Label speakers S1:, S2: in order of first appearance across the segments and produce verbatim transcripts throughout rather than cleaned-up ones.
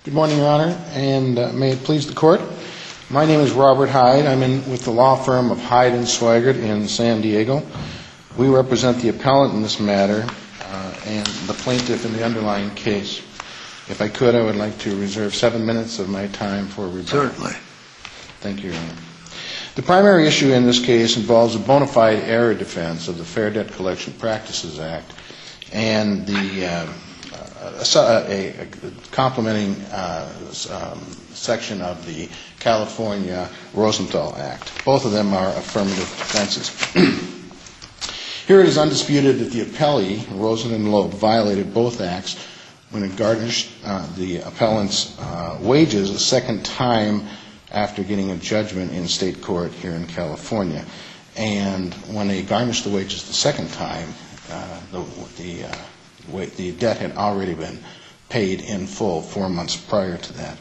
S1: Good morning, Your Honor, and uh, may it please the Court. My name is Robert Hyde. I'm in with the law firm of Hyde and Swigert in San Diego. We represent the appellant in this matter uh, and the plaintiff in the underlying case. If I could, I would like to reserve seven minutes of my time for rebuttal.
S2: Certainly.
S1: Thank you, Your Honor. The primary issue in this case involves a bona fide error defense of the Fair Debt Collection Practices Act and the uh, a, a, a complementing uh, um, section of the California Rosenthal Act. Both of them are affirmative defenses. Here it is undisputed that the appellee, Rosen and Loeb, violated both acts when it garnished uh, the appellant's uh, wages a second time after getting a judgment in state court here in California. And when they garnished the wages the second time, uh, the, the, uh, the debt had already been paid in full four months prior to that.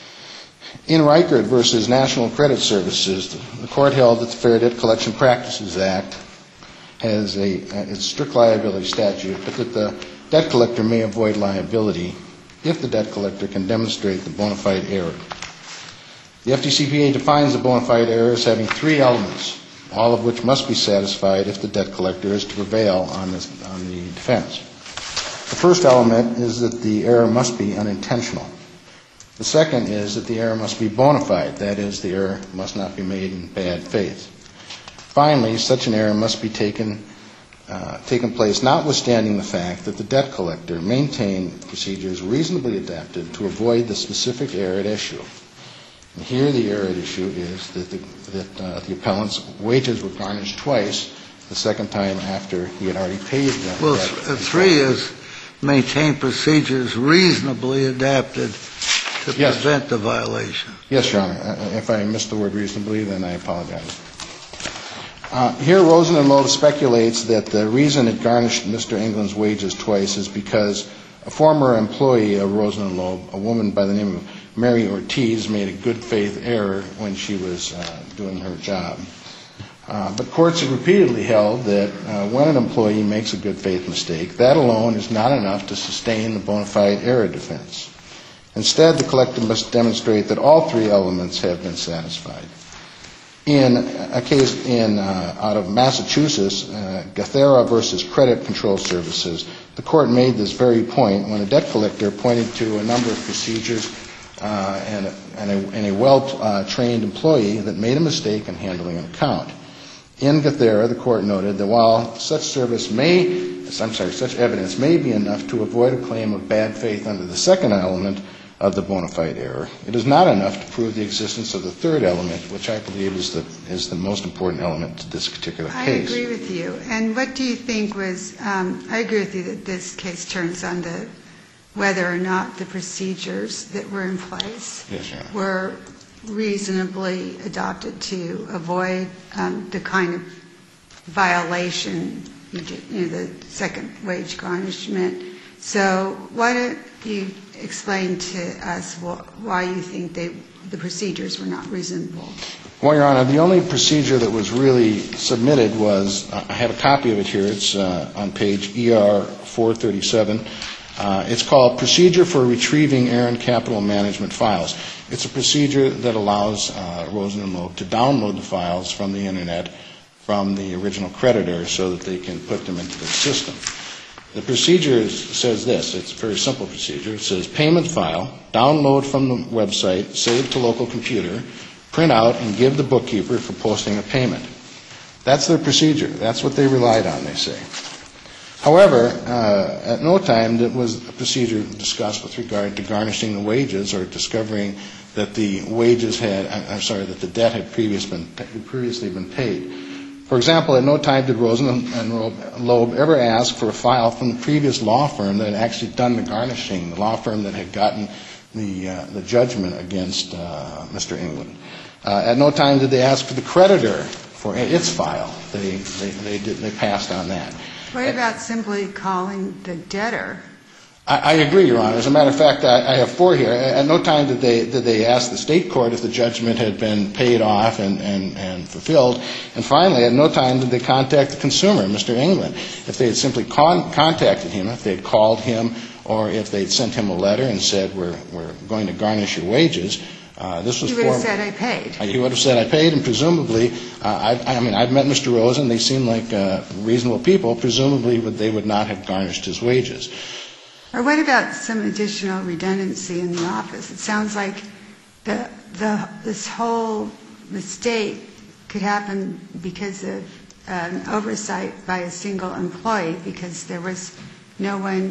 S1: In Reichert versus National Credit Services, the court held that the Fair Debt Collection Practices Act has a, a strict liability statute, but that the debt collector may avoid liability if the debt collector can demonstrate the bona fide error. The F D C P A defines the bona fide error as having three elements, all of which must be satisfied if the debt collector is to prevail on, this, on the defense. The first element is that the error must be unintentional. The second is that the error must be bona fide, that is, the error must not be made in bad faith. Finally, such an error must be taken, uh, taken place notwithstanding the fact that the debt collector maintained procedures reasonably adapted to avoid the specific error at issue. And here the error at issue is that the, that, uh, the appellant's wages were garnished twice, the second time after he had already paid the
S2: well,
S1: debt.
S2: Well, three is maintain procedures reasonably adapted to
S1: yes.
S2: prevent the violation.
S1: Yes, Your Honor. If I missed the word reasonably, then I apologize. Uh, here, Rosen and Loeb speculates that the reason it garnished Mister England's wages twice is because a former employee of Rosen and Loeb, a woman by the name of Mary Ortiz, made a good faith error when she was uh, doing her job. Uh, but courts have repeatedly held that uh, when an employee makes a good faith mistake, that alone is not enough to sustain the bona fide error defense. Instead, the collector must demonstrate that all three elements have been satisfied. In a case in uh, out of Massachusetts, uh, Gathera versus Credit Control Services, the court made this very point when a debt collector pointed to a number of procedures uh, and, a, and a, and a well-trained uh, employee that made a mistake in handling an account. In Gathera, the court noted that while such service may, I'm sorry, such evidence may be enough to avoid a claim of bad faith under the second element of the bona fide error, it is not enough to prove the existence of the third element, which I believe is the is the most important element to this particular case.
S3: I agree with you. And what do you think was? Um, I agree with you that this case turns on the whether or not the procedures that were in place
S1: yes, Your Honor.
S3: were reasonably adopted to avoid um, the kind of violation, you know, the second wage garnishment. So why don't you explain to us why you think they, the procedures were not reasonable?
S1: Well, Your Honor, the only procedure that was really submitted was, I have a copy of it here, it's uh, on page E R four thirty-seven. Uh, it's called Procedure for Retrieving Errant Capital Management Files. It's a procedure that allows uh, Rosen and Loeb to download the files from the Internet from the original creditor so that they can put them into their system. The procedure is, says this. It's a very simple procedure. It says payment file, download from the website, save to local computer, print out, and give the bookkeeper for posting a payment. That's their procedure. That's what they relied on, they say. However, uh, at no time was a procedure discussed with regard to garnishing the wages or discovering that the wages had, I'm sorry, that the debt had previous been, previously been paid. For example, at no time did Rosen and Loeb ever ask for a file from the previous law firm that had actually done the garnishing, the law firm that had gotten the, uh, the judgment against uh, Mister England. Uh, at no time did they ask for the creditor for its file. They, they, they, did, they passed on that.
S3: What about simply calling the debtor?
S1: I, I agree, Your Honor. As a matter of fact, I, I have four here. At no time did they did they ask the state court if the judgment had been paid off and, and, and fulfilled. And finally, at no time did they contact the consumer, Mister England. If they had simply con- contacted him, if they had called him or if they'd sent him a letter and said, we're, we're going to garnish your wages, uh, this was
S3: He would have
S1: form-
S3: said, I paid.
S1: He would have said, I paid, and presumably, uh, I, I mean, I've met Mister Rosen. They seem like uh, reasonable people. Presumably, they would not have garnished his wages.
S3: Or what about some additional redundancy in the office? It sounds like the, the, this whole mistake could happen because of um, oversight by a single employee, because there was no one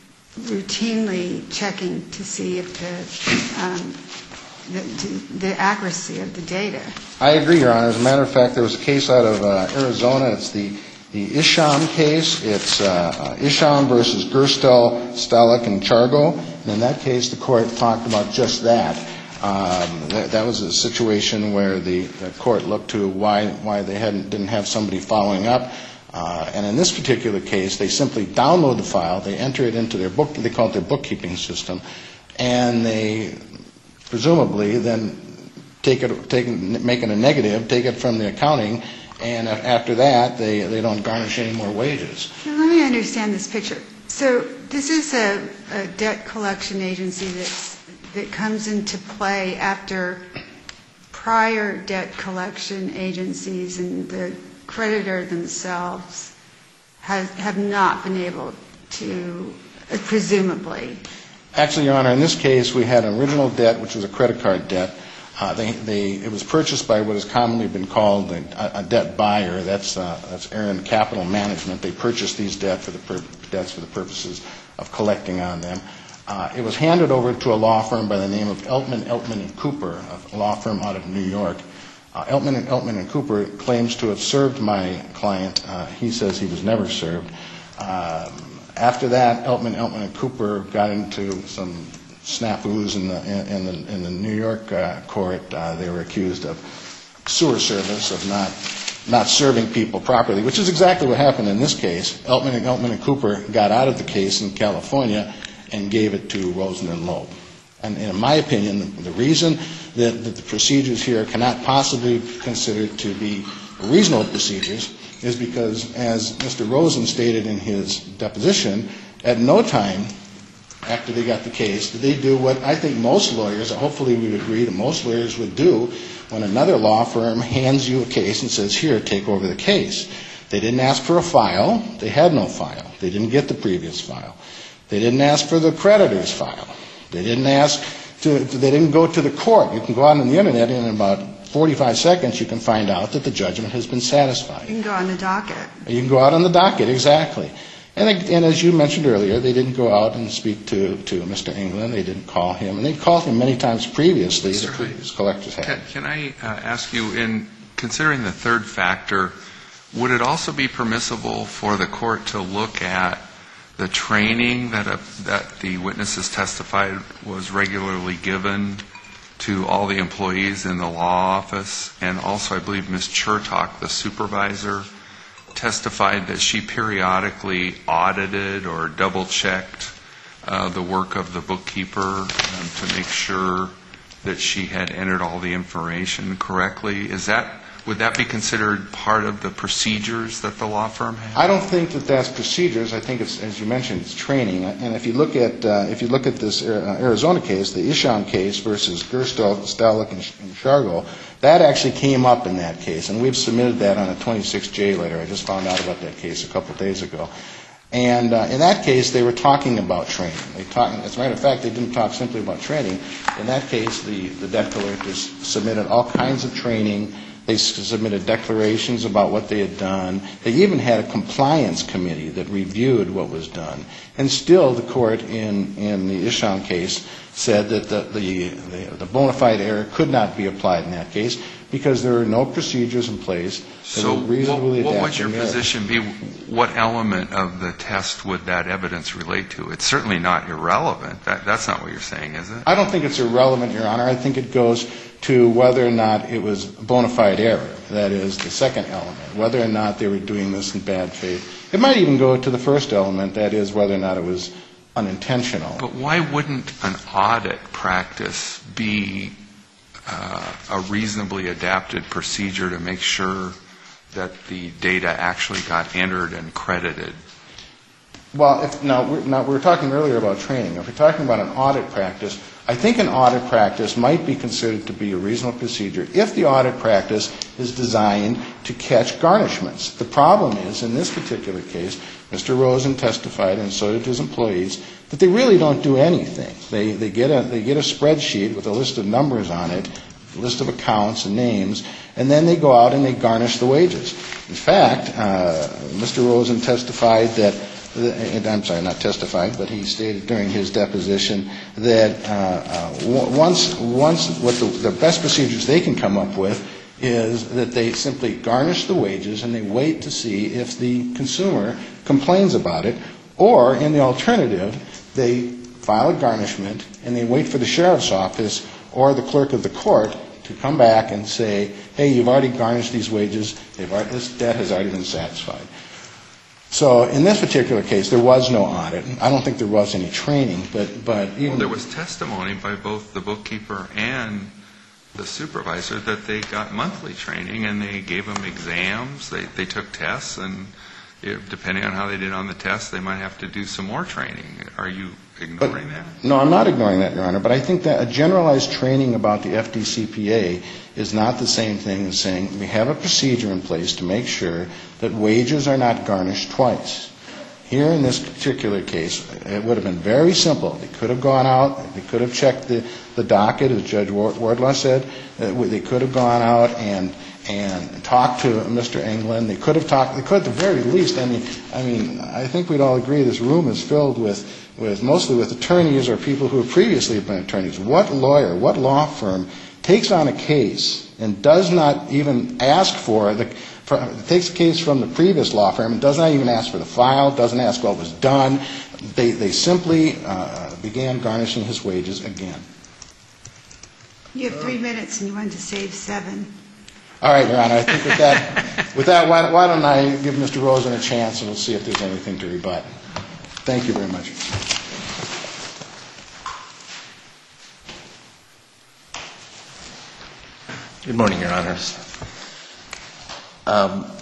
S3: routinely checking to see if the, um, the, the accuracy of the data.
S1: I agree, Your Honor. As a matter of fact, there was a case out of uh, Arizona. It's the the Isham case. It's uh, Isham versus Gerstel, Stalik, and Chargo. And in that case, the court talked about just that. Um, that, that was a situation where the, the court looked to why why they hadn't didn't have somebody following up. Uh, and in this particular case, they simply download the file, they enter it into their book, they call it their bookkeeping system, and they presumably then take it, take, make it a negative, take it from the accounting, and after that, they, they don't garnish any more wages.
S3: Now, let me understand this picture. So this is a, a debt collection agency that's, that comes into play after prior debt collection agencies and the creditor themselves has, have not been able to, uh, presumably.
S1: Actually, Your Honor, in this case, we had an original debt, which was a credit card debt. Uh, they, they, it was purchased by what has commonly been called a, a debt buyer. That's, uh, that's Aaron Capital Management. They purchased these debt for the pur- debts for the purposes of collecting on them. Uh, it was handed over to a law firm by the name of Eltman, Eltman and Cooper, a law firm out of New York. Uh, Eltman and Eltman and Cooper claims to have served my client. Uh, he says he was never served. Um, after that, Eltman, Eltman and Cooper got into some snafus in the in the, in the New York uh, court. Uh, they were accused of sewer service, of not not serving people properly, which is exactly what happened in this case. Eltman and Eltman and Cooper got out of the case in California and gave it to Rosen and Loeb. And in my opinion, the, the reason that, that the procedures here cannot possibly be considered to be reasonable procedures is because, as Mister Rosen stated in his deposition, at no time after they got the case did they do what I think most lawyers, hopefully we would agree that most lawyers would do when another law firm hands you a case and says, here, take over the case. They didn't ask for a file. They had no file. They didn't get the previous file. They didn't ask for the creditor's file. They didn't ask to, they didn't go to the court. You can go out on the internet and in about forty-five seconds you can find out that the judgment has been satisfied.
S3: You can go on the docket.
S1: You can go out on the docket, exactly. And, and as you mentioned earlier, they didn't go out and speak to, to Mister England. They didn't call him. And they called him many times previously, the previous collectors had.
S4: Can, can I uh, ask you, in considering the third factor, would it also be permissible for the court to look at the training that, a, that the witnesses testified was regularly given to all the employees in the law office? And also, I believe Miz Chertok, the supervisor, testified that she periodically audited or double-checked uh, the work of the bookkeeper um, to make sure that she had entered all the information correctly. Is that Would that be considered part of the procedures that the law firm has?
S1: I don't think that that's procedures. I think it's, as you mentioned, it's training. And if you look at uh, if you look at this Arizona case, the Isham case versus Gerstel, Stalik, and Chargo, that actually came up in that case, and we've submitted that on a twenty-six J letter. I just found out about that case a couple of days ago. And uh, in that case, they were talking about training. They talk, as a matter of fact, they didn't talk simply about training. In that case, the, the debt collectors submitted all kinds of training. They submitted declarations about what they had done. They even had a compliance committee that reviewed what was done. And still, the court in, in the Isham case said that the, the, the, the bona fide error could not be applied in that case because there are no procedures in place that
S4: so
S1: would reasonably
S4: what,
S1: adapt.
S4: what would your
S1: to error.
S4: position be? What element of the test would that evidence relate to? It's certainly not irrelevant. That, that's not what you're saying, is it?
S1: I don't think it's irrelevant, Your Honor. I think it goes to whether or not it was bona fide error. That is the second element, whether or not they were doing this in bad faith. It might even go to the first element, that is whether or not it was unintentional.
S4: But why wouldn't an audit practice be uh, a reasonably adapted procedure to make sure that the data actually got entered and credited?
S1: Well, if, now, we're, now, we were talking earlier about training. If we're talking about an audit practice, I think an audit practice might be considered to be a reasonable procedure if the audit practice is designed to catch garnishments. The problem is, in this particular case, Mister Rosen testified, and so did his employees, that they really don't do anything. They, they, get a, they get a spreadsheet with a list of numbers on it, a list of accounts and names, and then they go out and they garnish the wages. In fact, uh, Mister Rosen testified that I'm sorry, not testified, but he stated during his deposition that uh, uh, once, once what the, the best procedures they can come up with is that they simply garnish the wages and they wait to see if the consumer complains about it, or in the alternative, they file a garnishment and they wait for the sheriff's office or the clerk of the court to come back and say, hey, you've already garnished these wages, they've already, this debt has already been satisfied. So in this particular case, there was no audit. I don't think there was any training, but, but even...
S4: Well, there was testimony by both the bookkeeper and the supervisor that they got monthly training and they gave them exams, they, they took tests, and if, depending on how they did on the tests, they might have to do some more training. Are you ignoring
S1: but,
S4: that?
S1: No, I'm not ignoring that, Your Honor, but I think that a generalized training about the F D C P A is not the same thing as saying we have a procedure in place to make sure that wages are not garnished twice. Here in this particular case, it would have been very simple. They could have gone out, they could have checked the, the docket, as Judge Wardlaw said. Uh, they could have gone out and and talked to Mister England. They could have talked, they could at the very least, I mean, I mean, I think we'd all agree this room is filled with, with mostly with attorneys or people who have previously been attorneys. What lawyer, what law firm takes on a case and does not even ask for the, for, takes a case from the previous law firm and does not even ask for the file, doesn't ask what was done. They, they simply uh, began garnishing his wages again.
S3: You have three minutes and you wanted to save seven.
S1: All right, Your Honor, I think with that, with that why, why don't I give Mister Rosen a chance and we'll see if there's anything to rebut. Thank you very much.
S5: Good morning, Your Honors. Um,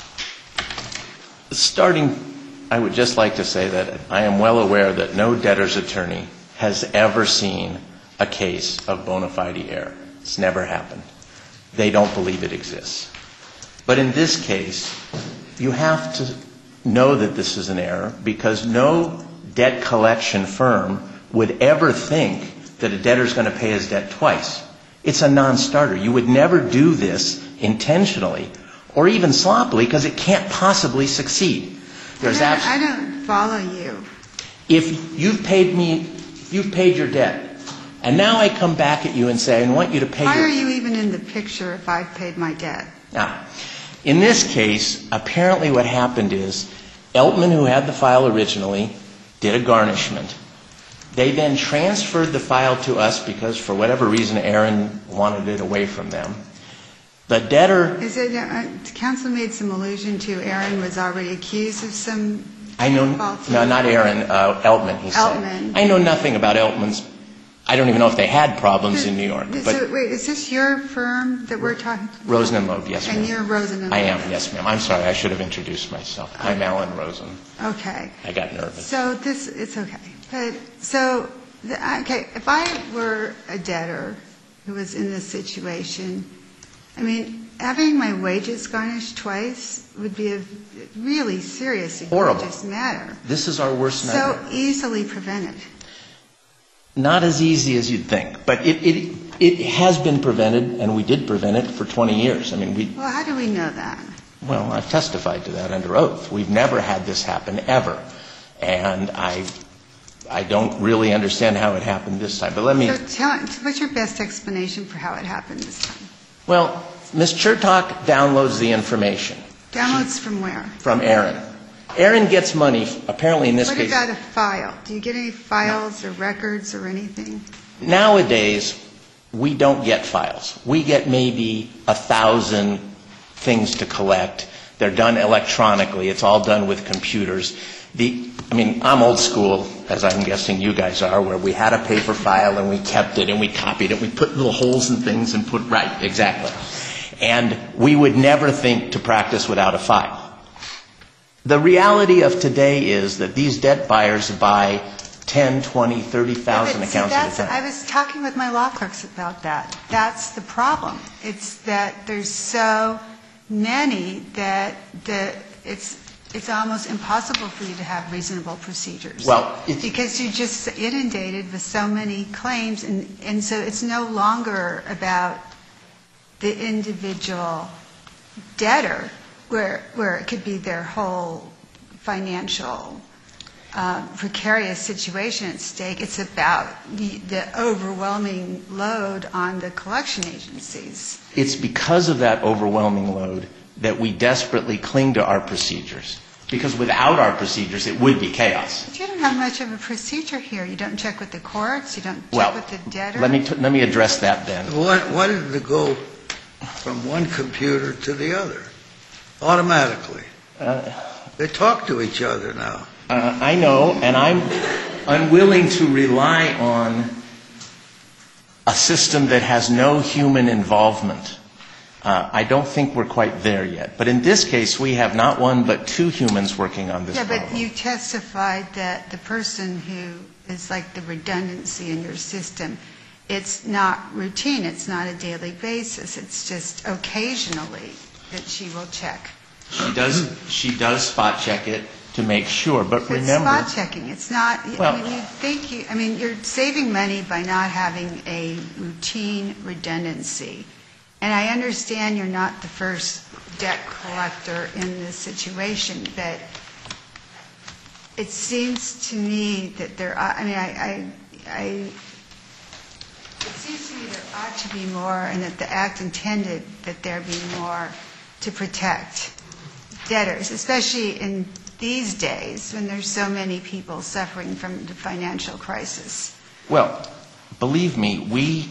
S5: starting, I would just like to say that I am well aware that no debtor's attorney has ever seen a case of bona fide error. It's never happened. They don't believe it exists. But in this case, you have to know that this is an error because no debt collection firm would ever think that a debtor is going to pay his debt twice. It's a non-starter. You would never do this intentionally or even sloppily because it can't possibly succeed. There's
S3: I, don't,
S5: abs-
S3: I don't follow you.
S5: If you've paid me, if you've paid your debt, and now I come back at you and say, I want you to pay
S3: Why
S5: your...
S3: are you even in the picture if I've paid my debt?
S5: Now, in this case, apparently what happened is Eltman, who had the file originally, did a garnishment. They then transferred the file to us because, for whatever reason, Aaron wanted it away from them. The debtor...
S3: Is it, uh, counsel made some allusion to Aaron was already accused of some
S5: I know,
S3: faulty...
S5: no, not Aaron, uh, Eltman, he said.
S3: Eltman.
S5: I know nothing about Eltman's... I don't even know if they had problems in New York.
S3: So,
S5: But
S3: wait, is this your firm that we're talking about?
S5: Rosen and Loeb, yes, ma'am.
S3: And you're Rosen and
S5: I
S3: Loeb.
S5: am, yes, ma'am. I'm sorry, I should have introduced myself. I'm Alan Rosen.
S3: Okay.
S5: I got nervous.
S3: So this, it's okay. But, so, the, okay, if I were a debtor who was in this situation, I mean, having my wages garnished twice would be a really serious,
S5: Horrible.
S3: egregious matter.
S5: This is our worst nightmare.
S3: So easily prevented.
S5: Not as easy as you'd think, but it, it it has been prevented, and we did prevent it for twenty years. I mean, we.
S3: Well, how do we know that?
S5: Well, I've testified to that under oath. We've never had this happen ever, and I I don't really understand how it happened this time. But let me.
S3: So tell, what's your best explanation for how it happened this time?
S5: Well, Miz Chertok downloads the information.
S3: Downloads from where?
S5: From Aaron. Aaron gets money, apparently in this
S3: what
S5: case.
S3: What about a file? Do you get any files or records or anything?
S5: Nowadays, we don't get files. We get maybe a thousand things to collect. They're done electronically. It's all done with computers. The, I mean, I'm old school, as I'm guessing you guys are, where we had a paper file and we kept it and we copied it. We put little holes in things and put, right, exactly. And we would never think to practice without a file. The reality of today is that these debt buyers buy ten, twenty, thirty thousand
S3: Yeah, but see,
S5: accounts at a
S3: that's-
S5: time.
S3: I was talking with my law clerks about that. That's the problem. It's that there's so many that the, it's, it's almost impossible for you to have reasonable procedures.
S5: Well, it's,
S3: Because you're just inundated with so many claims, and, and so it's no longer about the individual debtor, where, where it could be their whole financial uh, precarious situation at stake. It's about the, the overwhelming load on the collection agencies.
S5: it's because of that overwhelming load that we desperately cling to our procedures. Because without our procedures, it would be chaos.
S3: But you don't have much of a procedure here. You don't check with the courts, you don't check
S5: Well,
S3: with the debtor.
S5: let me, t- let me address that then.
S2: Why, why did it go from one computer to the other automatically?
S5: Uh,
S2: They talk to each other now.
S5: Uh, I know, and I'm unwilling to rely on a system that has no human involvement. Uh, I don't think we're quite there yet. But in this case, we have not one but two humans working on this
S3: Yeah,
S5: problem.
S3: but you testified that the person who is like the redundancy in your system, it's not routine, it's not a daily basis, it's just occasionally that she will check.
S5: She does, she does spot check it to make sure, but
S3: It's
S5: remember...
S3: spot checking, it's not,
S5: Well-
S3: I mean, you think you, I mean, you're saving money by not having a routine redundancy. And I understand you're not the first debt collector in this situation, but it seems to me that there, are- I mean, I, I, I, it seems to me there ought to be more, and that the Act intended that there be more to protect debtors, especially in these days when there's so many people suffering from the financial crisis.
S5: Well, believe me, we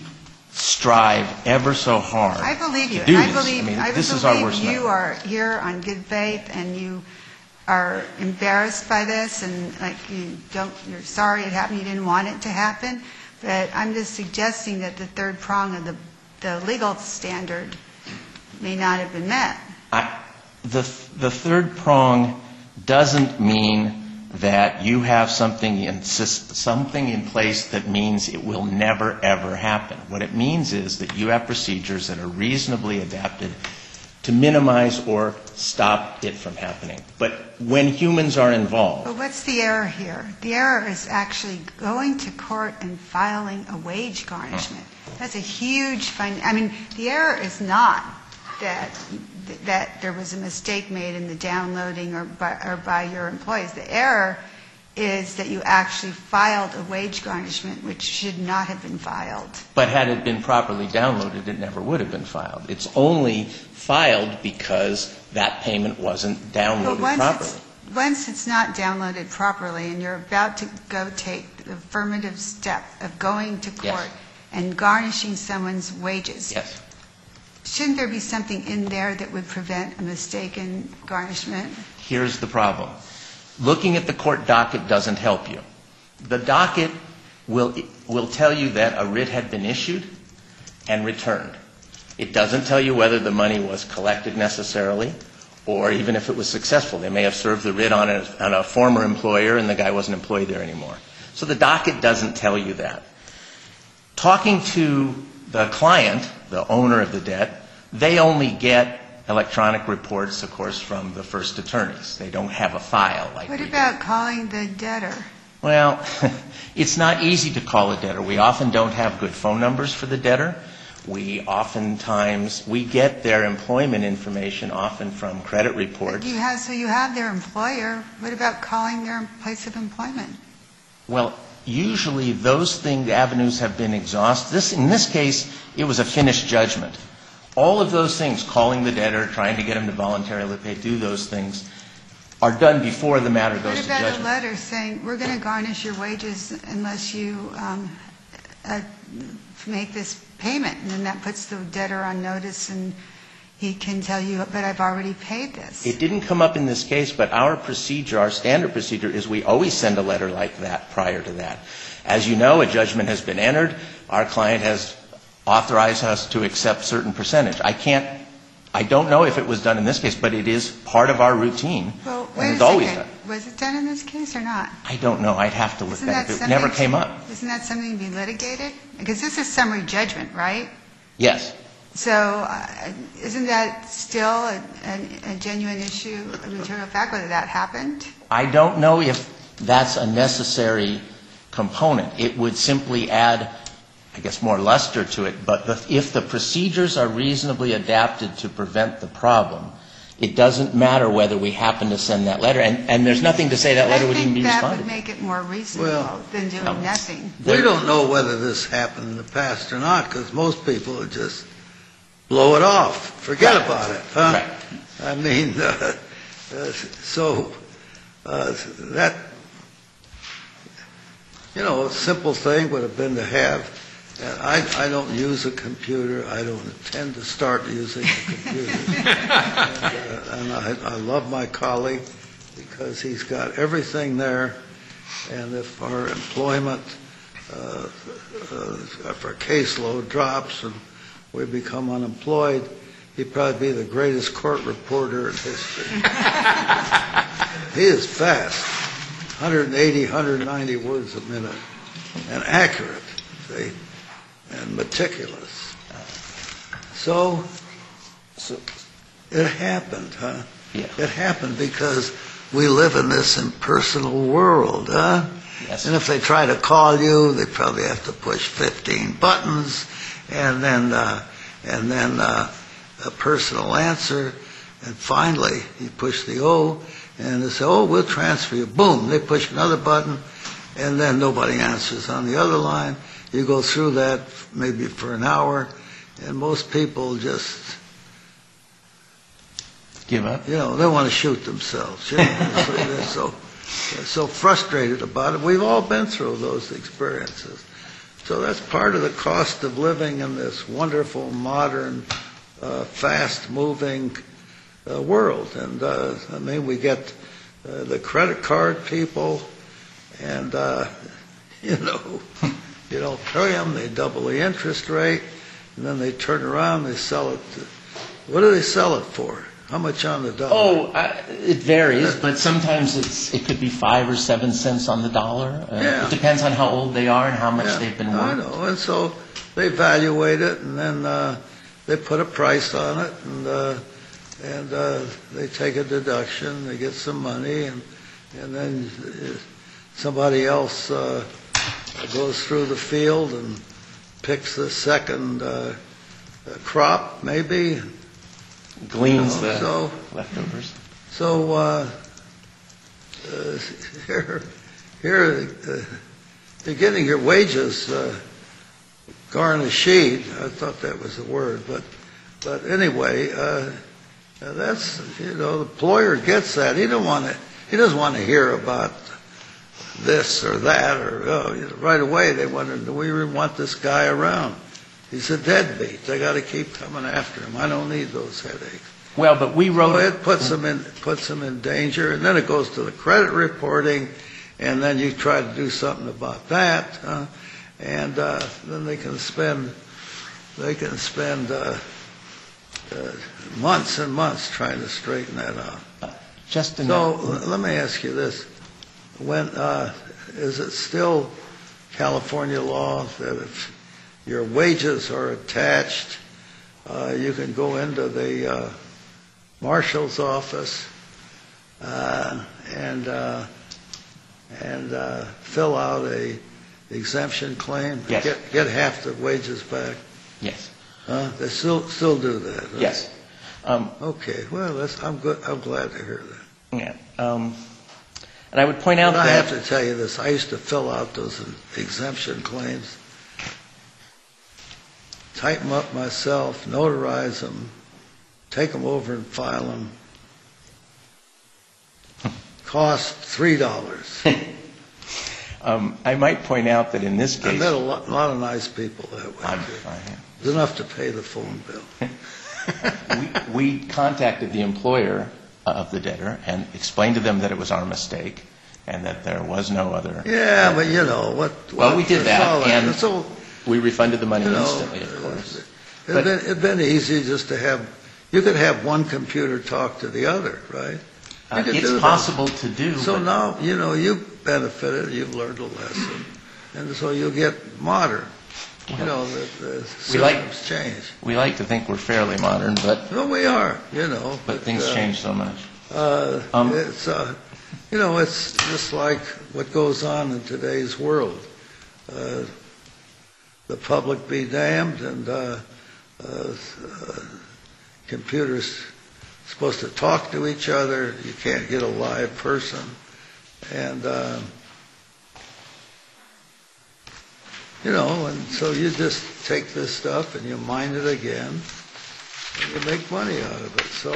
S5: strive ever so hard
S3: I believe you,
S5: to do
S3: and I
S5: this.
S3: believe,
S5: I mean,
S3: I
S5: this is our
S3: believe
S5: worst
S3: you
S5: nightmare.
S3: are here on good faith, and you are embarrassed by this, and like you don't, you're sorry it happened, you didn't want it to happen, but I'm just suggesting that the third prong of the, the legal standard may not have been met.
S5: I, the, the third prong doesn't mean that you have something in, something in place that means it will never, ever happen. What it means is that you have procedures that are reasonably adapted to minimize or stop it from happening. But when humans are involved...
S3: But what's the error here? The error is actually going to court and filing a wage garnishment. That's a huge fine. I mean, the error is not that that there was a mistake made in the downloading or by, or by your employees. The error is that you actually filed a wage garnishment which should not have been filed.
S5: But had it been properly downloaded, it never would have been filed. It's only filed because that payment wasn't downloaded
S3: But once
S5: properly.
S3: it's, once it's not downloaded properly and you're about to go take the affirmative step of going to court
S5: Yes.
S3: and garnishing someone's wages,
S5: Yes.
S3: shouldn't there be something in there that would prevent a mistaken garnishment?
S5: Here's the problem. Looking at the court docket doesn't help you. The docket will, will tell you that a writ had been issued and returned. It doesn't tell you whether the money was collected necessarily or even if it was successful. They may have served the writ on a, on a former employer and the guy wasn't employed there anymore. So the docket doesn't tell you that. Talking to the client, the owner of the debt, they only get electronic reports, of course, from the first attorneys. They don't have a file like
S3: What
S5: we do.
S3: about calling the debtor?
S5: Well, it's not easy to call a debtor. We often don't have good phone numbers for the debtor. We oftentimes, we get their employment information often from credit reports.
S3: You have, so you have their employer. What about calling their place of employment?
S5: Well, usually those things, avenues have been exhausted. This, in this case, it was a finished judgment. All of those things, calling the debtor, trying to get him to voluntarily pay, do those things, are done before the matter goes
S3: What
S5: to
S3: about a
S5: judgment.
S3: letter saying, we're going to garnish your wages unless you um, uh, make this payment? And then that puts the debtor on notice and he can tell you, but I've already paid this.
S5: It didn't come up in this case, but our procedure, our standard procedure, is we always send a letter like that prior to that. As you know, a judgment has been entered. Our client has authorized us to accept certain percentage. I can't, I don't know if it was done in this case, but it is part of our routine.
S3: Well, Wait
S5: and
S3: a
S5: it's always
S3: second.
S5: done.
S3: Was it done in this case or not?
S5: I don't know. I'd have to look
S3: Isn't
S5: at
S3: that
S5: it. It never
S3: something
S5: came
S3: to-
S5: up.
S3: Isn't that something to be litigated? Because this is summary judgment, right?
S5: Yes.
S3: So uh, isn't that still a, a, a genuine issue of material fact, whether that happened?
S5: I don't know if that's a necessary component. It would simply add, I guess, more luster to it. But the, if the procedures are reasonably adapted to prevent the problem, it doesn't matter whether we happen to send that letter. And, and there's nothing to say that letter would even be
S3: I
S5: responded
S3: think that would
S5: to.
S3: make it more reasonable
S2: Well,
S3: than doing
S5: no.
S3: nothing.
S2: We don't know whether this happened in the past or not, because most people would just blow it off, forget
S5: Right.
S2: about it, huh?
S5: Right.
S2: I mean, uh, uh, so uh, that, you know, a simple thing would have been to have, and I, I don't use a computer, I don't intend to start using a computer. and uh, and I, I love my colleague because he's got everything there, and if our employment, uh, uh, if our caseload drops and we become unemployed, he'd probably be the greatest court reporter in history. He is fast, one eighty, one ninety words a minute, and accurate, see, and meticulous. So,
S5: So,
S2: it happened, huh?
S5: yeah.
S2: It happened because we live in this impersonal world, huh?
S5: Yes.
S2: And if they try to call you, they probably have to push fifteen buttons, and then uh, and then uh, a personal answer, and finally you push the O, and they say, "Oh, we'll transfer you." Boom! They push another button, and then nobody answers on the other line. You go through that maybe for an hour, and most people just,
S5: give up.
S2: you know, they want to shoot themselves. You know, so they're so they're so frustrated about it. We've all been through those experiences. So that's part of the cost of living in this wonderful, modern, uh, fast-moving uh, world. And uh, I mean, we get uh, the credit card people, and uh, you know, you don't pay them, they double the interest rate, and then they turn around, they sell it. To, what do they sell it for? How much on the dollar?
S5: Oh, uh, it varies, but sometimes it's it could be five or seven cents on the dollar. Uh,
S2: Yeah.
S5: It depends on how old they are and how much
S2: Yeah,
S5: they've been
S2: I
S5: worked.
S2: know, and so they evaluate it, and then uh, they put a price on it, and uh, and uh, they take a deduction, they get some money, and and then uh, somebody else uh, goes through the field and picks the second uh, crop, maybe.
S5: Gleans
S2: You know,
S5: the
S2: so-
S5: leftovers.
S2: So uh, uh, here, here, uh, you're getting your wages uh, garnished. I thought that was a word, but but anyway, uh, that's, you know, the employer gets that. He don't want to. He doesn't want to hear about this or that, or oh, you know, right away they wonder, do we really want this guy around? He's a deadbeat. They got to keep coming after him. I don't need those headaches.
S5: Well, but we wrote
S2: So it puts them in puts them in danger, and then it goes to the credit reporting, and then you try to do something about that, huh? and uh, then they can spend they can spend uh, uh, months and months trying to straighten that out.
S5: just in
S2: So l- let me ask you this: When uh, is it still California law that if your wages are attached, uh, you can go into the uh, marshal's office uh, and uh, and uh, fill out a exemption claim, and
S5: Yes.
S2: get get half the wages back.
S5: yes,
S2: Huh? They still still do that. Huh?
S5: yes, um,
S2: Okay. Well, that's, I'm good. I'm glad to hear that.
S5: yeah. Um, and I would point out
S2: But I
S5: that
S2: have to tell you this. I used to fill out those exemption claims, type them up myself, notarize them, take them over and file them. Cost three dollars.
S5: um, I might point out that in this
S2: I
S5: case,
S2: met a lot, lot of nice people that way.
S5: I'm,
S2: too.
S5: I,
S2: It's enough to pay the phone bill.
S5: we, we contacted the employer of the debtor and explained to them that it was our mistake and that there was no other.
S2: Yeah, but you know what?
S5: Well,
S2: what-
S5: we did
S2: it's
S5: that,
S2: all-
S5: and
S2: it's all,
S5: we refunded the money
S2: you know,
S5: instantly, of course.
S2: It'd been, it'd been easy just to have, you could have one computer talk to the other, right?
S5: Uh,
S2: could
S5: It's
S2: do that.
S5: possible to do,
S2: So
S5: but
S2: now, you know, you've benefited, you've learned a lesson, and so you'll get modern. You know, the, the
S5: We like-
S2: systems change.
S5: we like to think we're fairly modern, but,
S2: No, we are, you know.
S5: but things
S2: uh,
S5: change so much.
S2: Uh,
S5: Um,
S2: It's, uh, you know, it's just like what goes on in today's world. Uh, The public be damned, and uh, uh, uh, computers supposed to talk to each other. You can't get a live person. And, uh, you know, and so you just take this stuff and you mine it again, and you make money out of it. So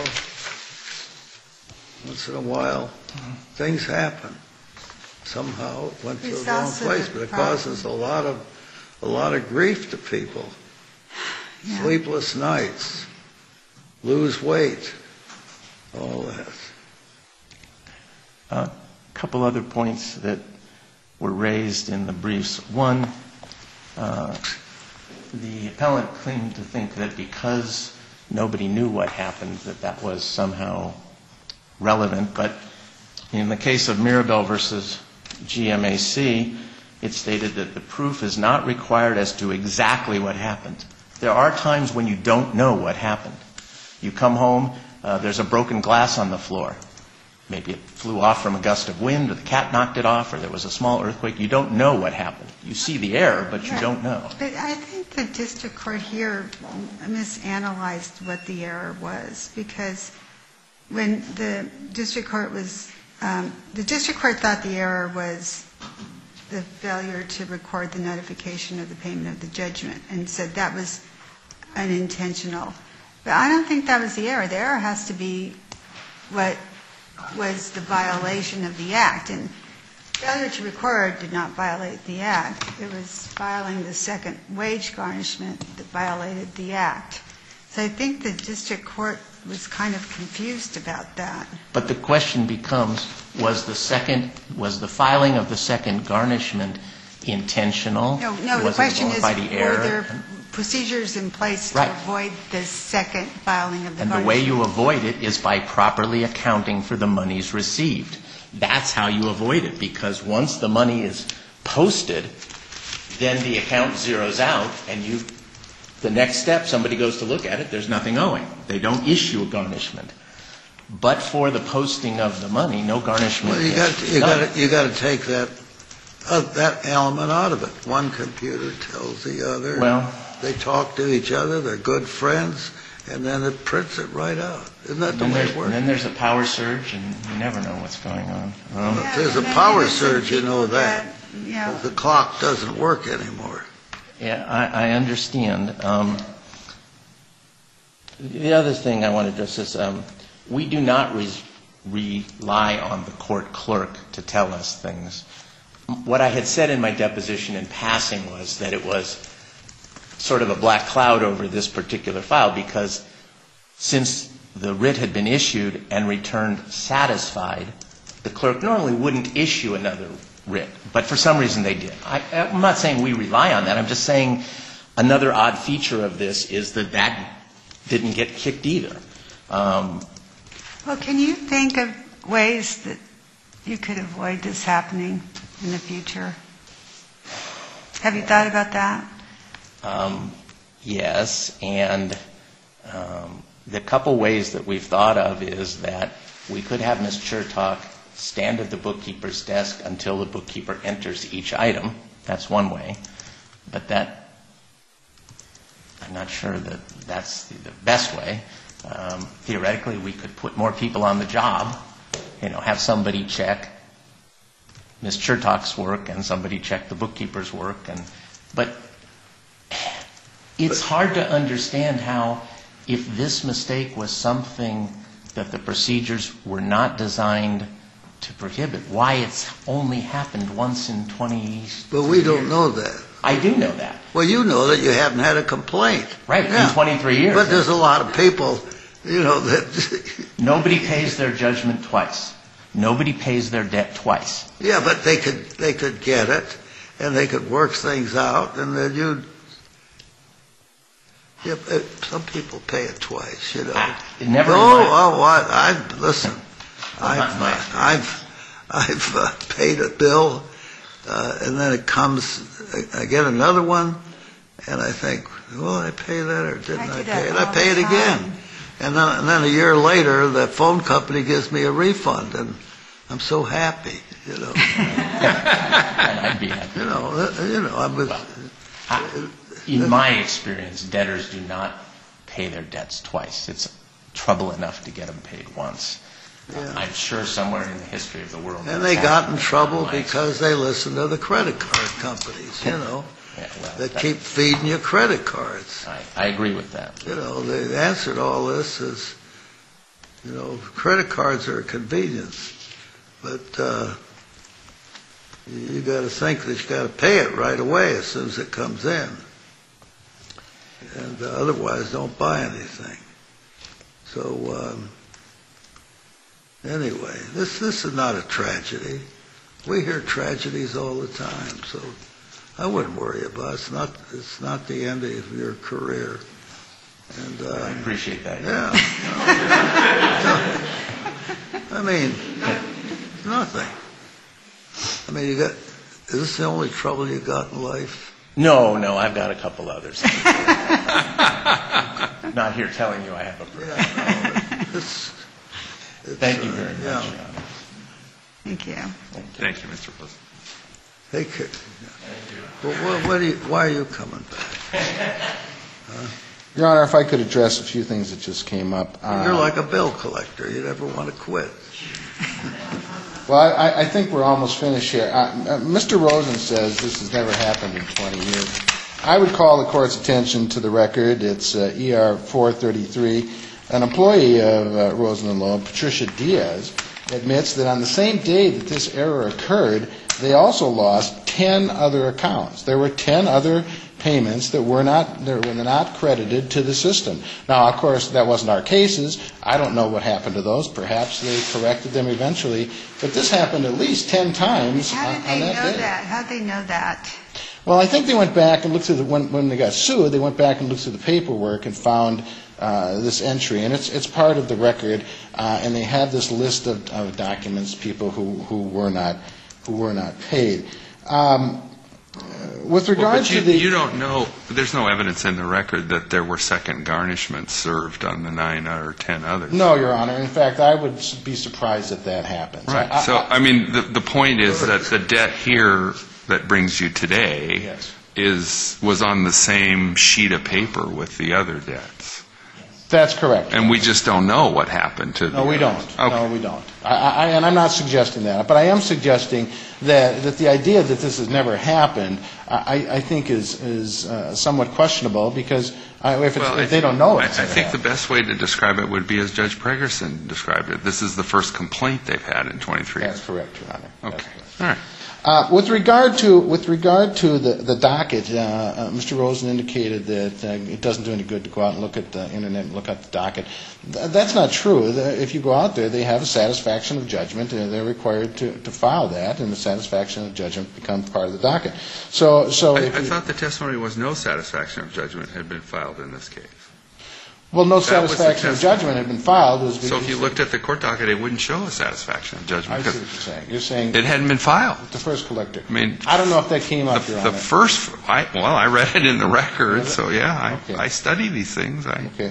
S2: once in a while, things happen. Somehow it went to
S3: It's
S2: the wrong
S3: also
S2: place,
S3: the
S2: but it
S3: problem.
S2: causes a lot of a lot of grief to people.
S3: Yeah.
S2: Sleepless nights, lose weight, all that.
S5: A couple other points that were raised in the briefs. One, uh, the appellant claimed to think that because nobody knew what happened, that that was somehow relevant. But in the case of Mirabel versus G M A C, it stated that the proof is not required as to exactly what happened. There are times when you don't know what happened. You come home, uh, there's a broken glass on the floor. Maybe it flew off from a gust of wind, or the cat knocked it off, or there was a small earthquake. You don't know what happened. You see the error, but you
S3: Right.
S5: don't know.
S3: But I think the district court here misanalyzed what the error was, because when the district court was, um, the district court thought the error was the failure to record the notification of the payment of the judgment, and said that was unintentional. But I don't think that was the error. The error has to be what was the violation of the act. And failure to record did not violate the act. It was filing the second wage garnishment that violated the act. So I think the district court was kind of confused about that.
S5: But the question becomes, was the second, was the filing of the second garnishment intentional?
S3: No, no, the
S5: Was it
S3: question is,
S5: by the
S3: were
S5: error?
S3: there procedures in place to
S5: Right.
S3: avoid the second filing of the
S5: And the
S3: garnishment?
S5: way you avoid it is by properly accounting for the monies received. That's how you avoid it, because once the money is posted, then the account zeroes out, and you, the next step, somebody goes to look at it, there's nothing owing. They don't issue a garnishment. But for the posting of the money, no garnishment
S2: Well, you
S5: is
S2: got you
S5: done.
S2: got you got to take that uh, that element out of it. One computer tells the other.
S5: Well,
S2: They talk to each other. They're good friends, and then it prints it right out. Isn't that the
S5: and,
S2: way
S5: there's,
S2: it works?
S5: and then there's a power surge, and you never know what's going on. Um,
S2: If there's a
S3: and then
S2: power
S3: innocent
S2: surge, you know
S3: people
S2: that.
S3: get, you know,
S2: The clock doesn't work anymore.
S5: Yeah, I, I understand. Um, the other thing I want to address is um, we do not re- rely on the court clerk to tell us things. What I had said in my deposition in passing was that it was sort of a black cloud over this particular file, because since the writ had been issued and returned satisfied, the clerk normally wouldn't issue another writ, but for some reason they did. I, I'm not saying we rely on that. I'm just saying another odd feature of this is that that didn't get kicked either. Um,
S3: well, can you think of ways that you could avoid this happening in the future? Have you thought about that?
S5: um, yes, and um, the couple ways that we've thought of is that we could have Miz Chertok stand at the bookkeeper's desk until the bookkeeper enters each item. That's one way. But that, I'm not sure that that's the best way. Um, theoretically, we could put more people on the job, you know, have somebody check Miz Chertok's work and somebody check the bookkeeper's work. And but it's hard to understand how, if this mistake was something that the procedures were not designed to prohibit, why it's only happened once in twenty
S2: But we don't know that.
S5: I do know that.
S2: Well, you know that you haven't had a complaint.
S5: Right,
S2: Yeah.
S5: in twenty-three years.
S2: But there's a lot of people, you know, that,
S5: Nobody pays their judgment twice. Nobody pays their debt twice.
S2: yeah, but they could, they could get it, and they could work things out, and then you'd, yeah, but some people pay it twice, you know.
S5: Ah, it never
S2: No,
S5: in my-
S2: oh, I, I, listen, I've,
S5: my
S2: uh, I've, I've uh, paid a bill, uh, and then it comes, I I get another one, and I think, well, I pay that or didn't
S3: I
S2: I
S3: do that
S2: pay it?
S3: all
S2: I pay it
S3: the
S2: again.
S3: time.
S2: And then, and then a year later, the phone company gives me a refund, and I'm so happy, you know.
S5: And I'd be happy.
S2: You know, uh, you know, I was,
S5: I- In my experience, debtors do not pay their debts twice. It's trouble enough to get them paid once.
S2: Yeah.
S5: I'm sure somewhere in the history of the world.
S2: and
S5: that's
S2: they got in
S5: happened.
S2: trouble
S5: My
S2: because they listened to the credit card companies, you know,
S5: Yeah, well,
S2: that
S5: that-
S2: keep feeding you credit cards.
S5: I, I agree with that.
S2: You know, the answer to all this is, you know, credit cards are a convenience, but uh, you got to think that you got to pay it right away as soon as it comes in, and uh, otherwise don't buy anything. So um, anyway, this this is not a tragedy. We hear tragedies all the time, so I wouldn't worry about it. It's not it's not the end of your career. And uh,
S5: I appreciate that.
S2: yeah. No, no. I mean, nothing. I mean, you got, is this the only trouble you got in life?
S5: No, no, I've got a couple others. Not here telling you I have a prayer.
S2: Yeah, no, it's, it's,
S5: Thank you
S2: uh,
S5: very much,
S2: yeah.
S5: Your Honor.
S3: Thank you.
S4: Thank you, Mister President.
S2: Take care. Well, what, what do you, why are you coming back?
S1: Your Honor, if I could address a few things that just came up. Uh,
S2: You're like a bill collector. You never want to quit.
S1: Well, I, I think we're almost finished here. Uh, uh, Mister Rosen says this has never happened in twenty years. I would call the Court's attention to the record. It's uh, E R four thirty-three. An employee of uh, Rosen and Loeb, Patricia Diaz, admits that on the same day that this error occurred, they also lost ten other accounts. There were ten other payments that were not that were not credited to the system. Now, of course, that wasn't our cases. I don't know what happened to those. Perhaps they corrected them eventually. But this happened at least ten times
S3: How
S1: on,
S3: did
S1: on
S3: they
S1: that
S3: know
S1: day.
S3: that? How did they know that?
S1: Well, I think they went back and looked through the when when they got sued. They went back and looked through the paperwork and found uh, this entry, and it's it's part of the record. Uh, and they have this list of, of documents, people who, who were not who were not paid. Um, with
S4: Well,
S1: regard
S4: but you,
S1: to the
S4: you don't know, there's no evidence in the record that there were second garnishments served on the nine or ten others.
S1: no, Your Honor. In fact, I would be surprised if that happens.
S4: Right.
S1: I- I-
S4: So, I mean, the, the point is that the debt here that brings you today
S1: Yes.
S4: is, was on the same sheet of paper with the other debts.
S1: That's correct.
S4: And we just don't know what happened to the
S1: No, we don't.
S4: others.
S1: No,
S4: Okay.
S1: we don't. I, I, and I'm not suggesting that, but I am suggesting that, that the idea that this has never happened, I, I think is, is uh, somewhat questionable because I, if, it's,
S4: Well,
S1: if
S4: I
S1: they
S4: think-
S1: don't know
S4: I,
S1: it.
S4: I think the best way to describe it would be as Judge Pregerson described it. This is the first complaint they've had in twenty-three years.
S1: That's correct, Your Honor. That's
S4: Okay.
S1: correct.
S4: All right.
S1: Uh, with regard to with regard to the the docket, uh, uh, Mister Rosen indicated that uh, it doesn't do any good to go out and look at the internet and look at the docket. Th- that's not true. The, if you go out there, they have a satisfaction of judgment, and they're required to, to file that, and the satisfaction of judgment becomes part of the docket. So, so
S4: I,
S1: if
S4: I
S1: you-
S4: thought the testimony was no satisfaction of judgment had been filed in this case.
S1: well, no
S4: that was the
S1: satisfaction of
S4: testimony.
S1: judgment had been filed. It was
S4: So if you
S1: because-
S4: looked at the court docket, it wouldn't show a satisfaction of
S1: I
S4: judgment
S1: see what
S4: because
S1: you're saying. You're saying
S4: it hadn't been filed.
S1: the first collector.
S4: I mean,
S1: I don't know if that came up,
S4: the,
S1: Your
S4: the
S1: Honor.
S4: first, I, well, I read it in the record, so yeah, I,
S1: Okay.
S4: I study these things. I,
S1: Okay.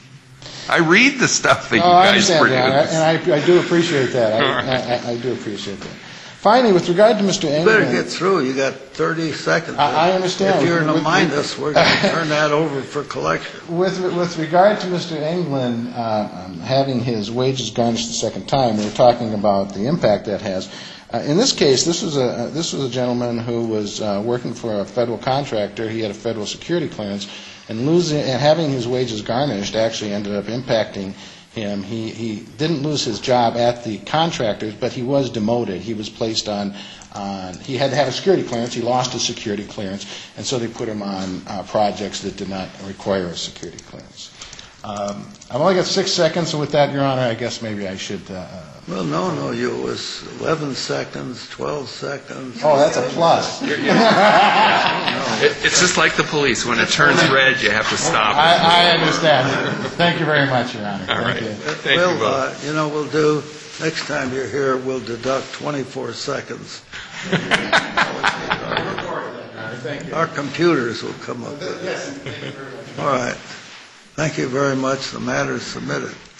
S4: I read the stuff that
S1: No,
S4: you
S1: I
S4: guys
S1: understand, Your Honor,
S4: produce.
S1: and I, I do appreciate that. I,
S4: All right.
S1: I, I, I do appreciate that. Finally, with regard to Mister
S2: You better
S1: England,
S2: get through. You got thirty seconds.
S1: I- I understand.
S2: If you're
S1: With-
S2: to mind
S1: with-
S2: us, we're going to turn that over for collection.
S1: with with regard to Mister England uh, um, having his wages garnished the second time, we were talking about the impact that has. Uh, in this case, this was a uh, this was a gentleman who was uh, working for a federal contractor. He had a federal security clearance, and losing and having his wages garnished actually ended up impacting him. He he didn't lose his job at the contractors, but he was demoted. He was placed on. On, he had to have a security clearance. He lost his security clearance, and so they put him on uh, projects that did not require a security clearance. Um, I've only got six seconds, so with that, Your Honor, I guess maybe I should. Uh,
S2: Well, no, no, you it was eleven seconds, twelve seconds.
S1: oh, that's a plus.
S4: It, it's just like the police. When it turns red, you have to stop.
S1: I, I understand. Thank you very much, Your Honor.
S4: All
S1: Thank
S4: right.
S1: you.
S4: Thank
S2: we'll,
S4: you both.
S2: Uh, you know, we'll do Next time you're here, we'll deduct twenty-four seconds. Our computers will come up with it. All right. Thank you very much. The matter is submitted.